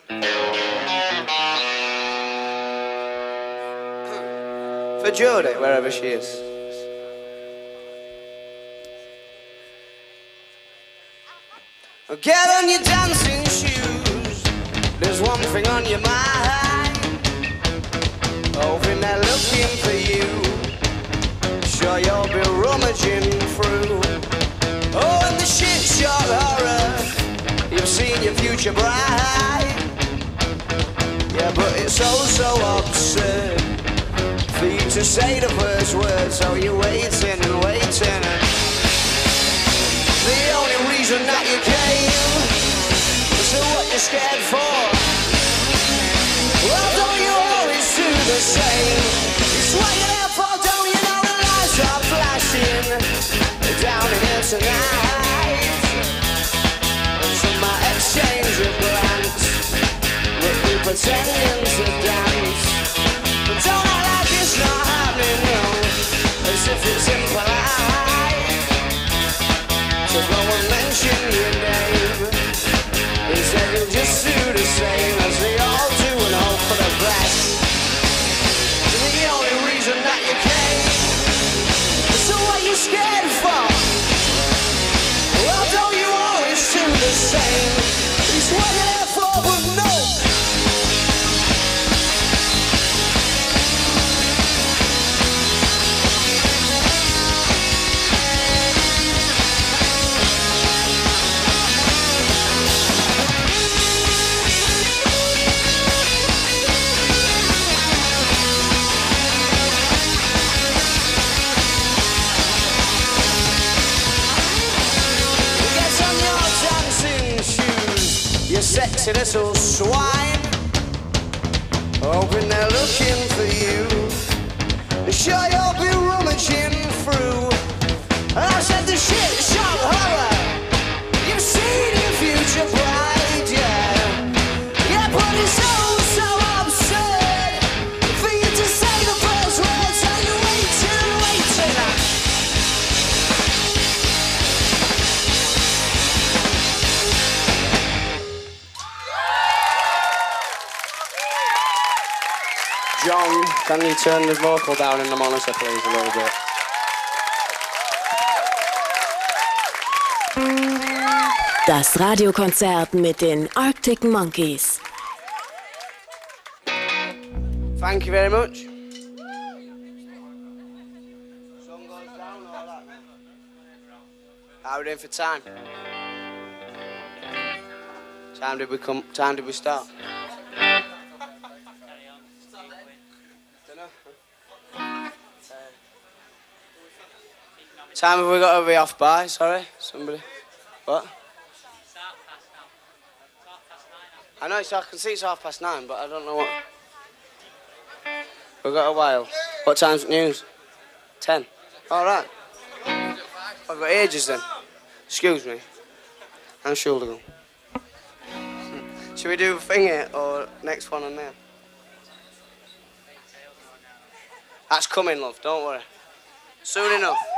For Jodie, wherever she is. Get on your dancing shoes. There's one thing on your mind. Hoping they're looking for you. Sure you'll be rummaging through. Oh, and the shit shot horror. You've seen your future bright. Yeah, but it's so absurd for you to say the first word. So you're waiting and waiting. The only reason that you came. So what you scared for? Well, don't you always do the same? It's what you're there for, don't you know the lights are flashing down in here tonight. So my exchange of glance, but we pretending to dance. But don't act like it's not happening, no, as if it's impolite to go and mention your name. Instead you just do the same as they all do and hope for the best. The only reason that you came. So what you scared for? Well, don't you always do the same? It's what you're there for, but no. You sexy little swine, hoping they're looking for you. Sure you'll be rummaging through. And I said the shit shot horror. You've seen your future bright, yeah. Yeah, but it's so absurd for you to say the first words and you're waiting and waiting. John, can you turn the vocal down in the monitor, please, a little bit? Das Radiokonzert mit den Arctic Monkeys. Thank you very much. Sun goes down, all that, man. How are we doing for time? Time did we start? Time have we got to be off by? Sorry, somebody. What? I know I can see it's 9:30, but I don't know what. We've got a while. What time's news? 10. All right. I've got ages then. Excuse me. How's shoulder going? Should we do a thingy or next one on there? That's coming, love. Don't worry. Soon enough.